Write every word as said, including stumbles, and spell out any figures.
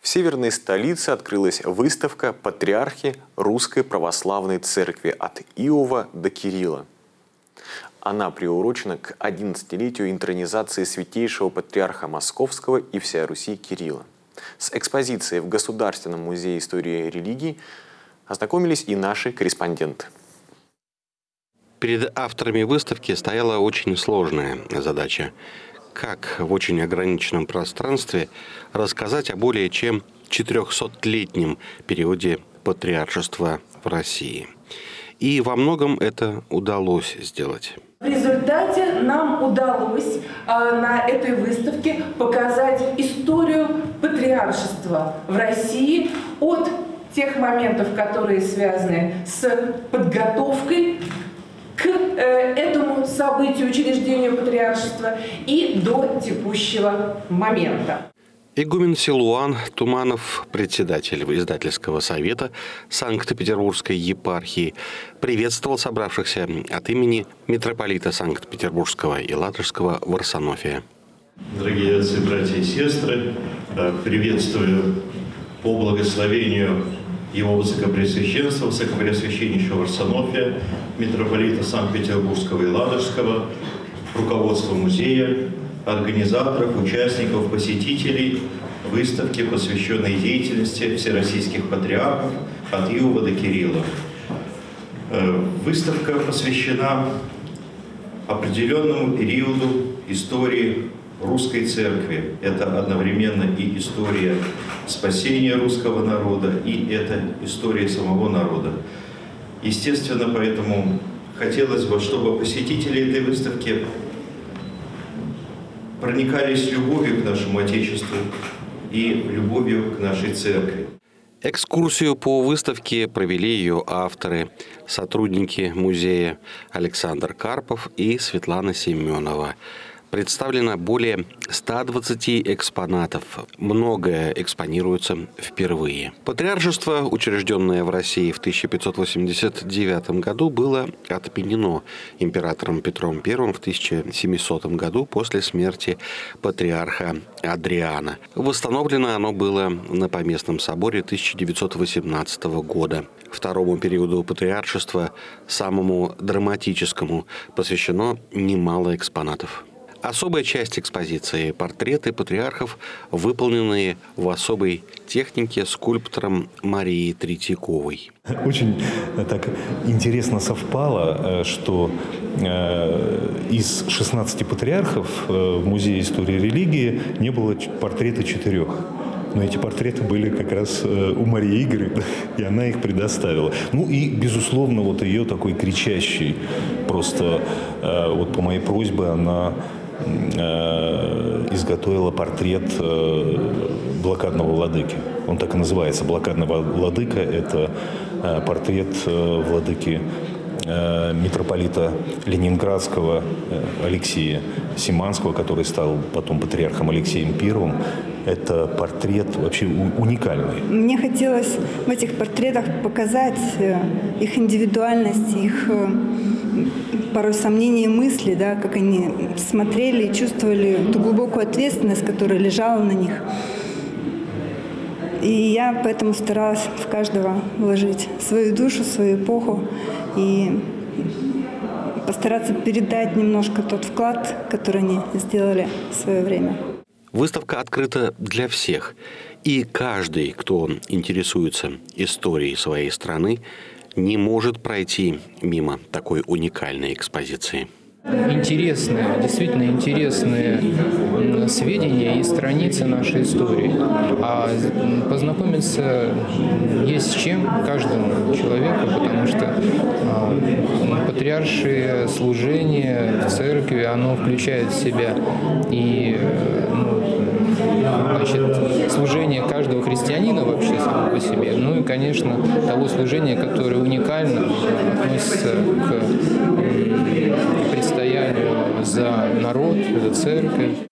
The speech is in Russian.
В северной столице открылась выставка «Патриархи Русской Православной Церкви от Иова до Кирилла». Она приурочена к одиннадцатилетию интронизации святейшего патриарха Московского и всея Руси Кирилла. С экспозицией в Государственном музее истории и религии ознакомились и наши корреспонденты. Перед авторами выставки стояла очень сложная задача. Как в очень ограниченном пространстве рассказать о более чем четырехсотлетнем периоде патриаршества в России. И во многом это удалось сделать. В результате нам удалось э, на этой выставке показать историю патриаршества в России от тех моментов, которые связаны с подготовкой к э, этому событию, учреждению патриаршества, и до текущего момента. Игумен Силуан Туманов, председатель издательского совета Санкт-Петербургской епархии, приветствовал собравшихся от имени митрополита Санкт-Петербургского и Ладожского Варсонофия. Дорогие отцы, братья и сестры, приветствую по благословению его Высокопреосвященства, Высокопреосвященнейшего Варсонофия, митрополита Санкт-Петербургского и Ладожского, руководство музея, организаторов, участников, посетителей выставки, посвященной деятельности всероссийских патриархов от Иова до Кирилла. Выставка посвящена определенному периоду истории русской церкви. Это одновременно и история спасения русского народа, и это история самого народа. Естественно, поэтому хотелось бы, чтобы посетители этой выставки проникались любовью к нашему Отечеству и любовью к нашей церкви. Экскурсию по выставке провели ее авторы, сотрудники музея Александр Карпов и Светлана Семенова. Представлено более ста двадцати экспонатов. Многое экспонируется впервые. Патриаршество, учрежденное в России в тысяча пятьсот восемьдесят девятом году, было отменено императором Петром Первым в тысяча семисотом году после смерти патриарха Адриана. Восстановлено оно было на Поместном соборе тысяча девятьсот восемнадцатого года. Второму периоду патриаршества, самому драматическому, посвящено немало экспонатов. Особая часть экспозиции – портреты патриархов, выполненные в особой технике скульптором Марией Третьяковой. Очень так интересно совпало, что из шестнадцати патриархов в Музее истории и религии не было портрета четырех. Но эти портреты были как раз у Марии Игоревны, и она их предоставила. Ну и, безусловно, вот ее такой кричащий, просто вот по моей просьбе она изготовила портрет блокадного владыки. Он так и называется. Блокадный владыка – это портрет владыки митрополита Ленинградского Алексея Симанского, который стал потом патриархом Алексеем Первым. Это портрет вообще уникальный. Мне хотелось в этих портретах показать их индивидуальность, их порой сомнения и мысли, да, как они смотрели и чувствовали ту глубокую ответственность, которая лежала на них. И я поэтому старалась в каждого вложить свою душу, свою эпоху и постараться передать немножко тот вклад, который они сделали в свое время. Выставка открыта для всех, и каждый, кто интересуется историей своей страны, не может пройти мимо такой уникальной экспозиции. Интересные, действительно интересные сведения и страницы нашей истории. А познакомиться есть с чем каждому человеку, потому что патриаршее служение в церкви, оно включает в себя и ну, значит, служение каждого христианина вообще само по себе, ну и, конечно, того служения, которое уникально относится к предстоянию за народ, за церковь.